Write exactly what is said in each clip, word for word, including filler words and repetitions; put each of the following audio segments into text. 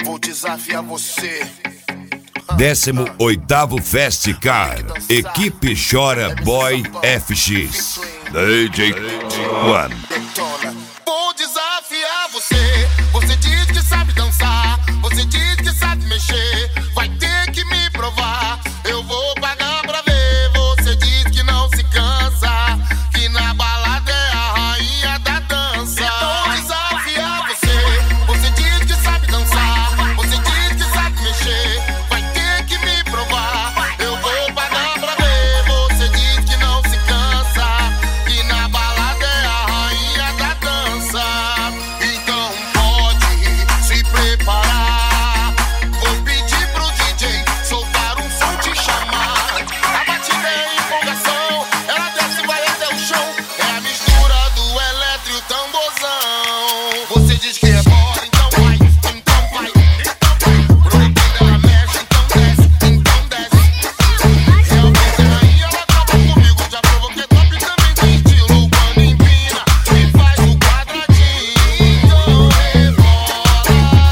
Vou desafiar você. décimo oitavo Festcar, Equipe Chora Boy F X, D J One. Vou desafiar você. Você diz que sabe dançar, você diz que sabe mexer. Vai ter que me provar, eu vou pagar pra ver. Você diz que não se cansa, que na balada é a rainha da dança. Vou desafiar você. Você diz que sabe dançar, você diz que sabe mexer. Vai ter que me provar, eu vou pagar pra ver. Você diz que não se cansa, que na balada é a rainha da dança. Então pode se preparar. Vou pedir pro D J soltar um som, te chamar. A batida é empolgação, ela desce e vai até o chão. É a mistura do eletro e o tamborzão. Você diz que é bora, então vai, então vai, então vai. Proibida ela mexe, então desce, então desce. Realmente é rainha, ela acaba comigo. Já provoquei top, também tem estilo. Quando empina e faz o quadradinho, então rebola.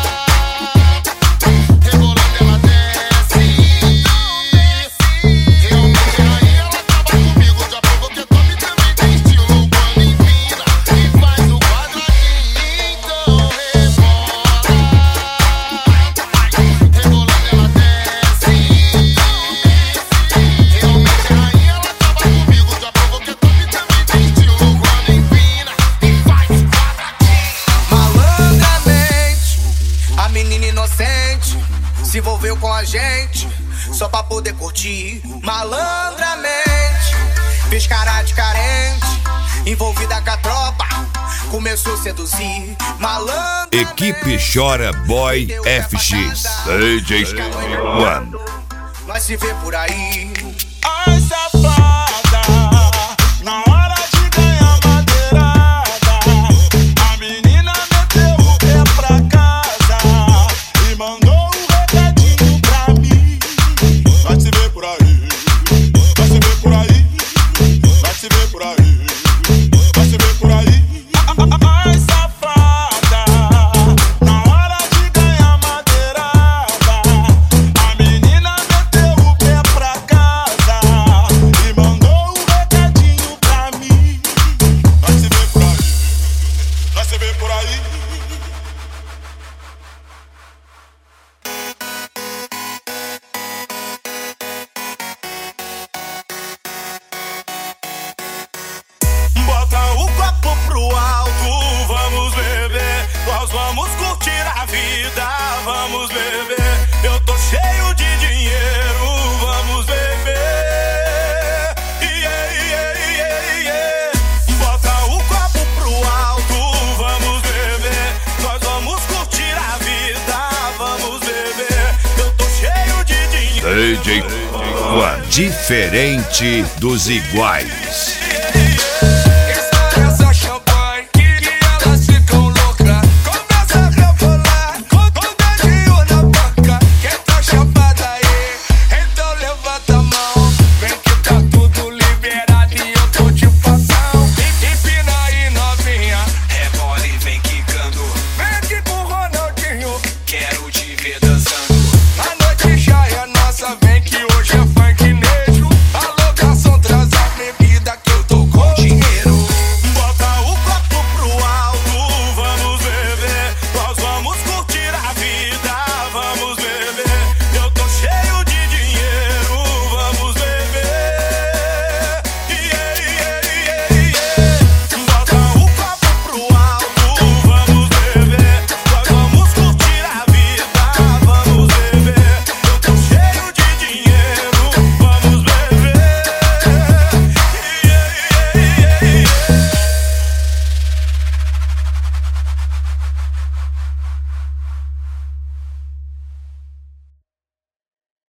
Rebolando ela desce. Realmente é rainha, ela acaba comigo. Já provoquei top, também tem estilo. Quando empina e faz o quadradinho, então rebola. Rebolando ela desce. Realmente é rainha, ela acaba comigo. Já provoquei top, também tem estilo. Quando empina e faz o quadradinho. Malandramente, a menina inocente se envolveu com a gente só pra poder curtir. Malandramente, fez cara de carente, envolvida com a tropa, começou a seduzir. Malandramente, Equipe Chora Boy F X, D J One. nós se vê por aí. Ai, safada, na hora de ganhar madeirada, a menina meteu o pé pra casa e mandou um recadinho pra mim. Vai se ver por aí, vai se ver por aí, vai se ver por aí, vai se ver por aí. Ai, safada, na hora de ganhar madeirada, a menina meteu o pé pra casa e mandou um recadinho pra mim. Vai se ver por aí, vai se ver por aí. Bota o copo pro alto, vamos beber. Nós vamos curtir a vida, vamos beber. Eu tô cheio de dinheiro, vamos beber. Yeah, yeah, yeah, yeah. Bota o copo pro alto, vamos beber. Nós vamos curtir a vida, vamos beber. Eu tô cheio de dinheiro. D J One, diferente dos iguais.